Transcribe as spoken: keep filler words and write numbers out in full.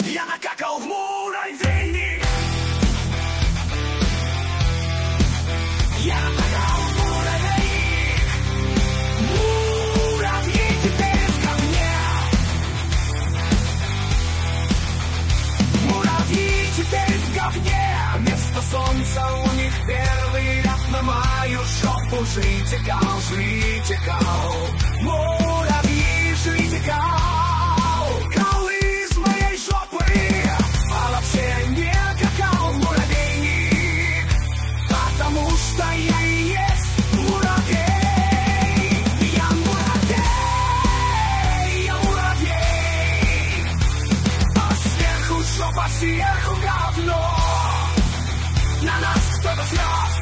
Я накакал в муравейник. Я накакал в муравейник. Муравьи теперь ко мне. Муравьи теперь в говне. Вместо солнца у них первый ряд на мою жопу. Жрите кал, жрите кал. Муравьи, жрите кал. Кал из моей жопы. А вообще не какал в муравейник. Потому что я и есть муравей. Я муравей, я муравей. А сверху жопа, сверху говно. На нас кто-то срет.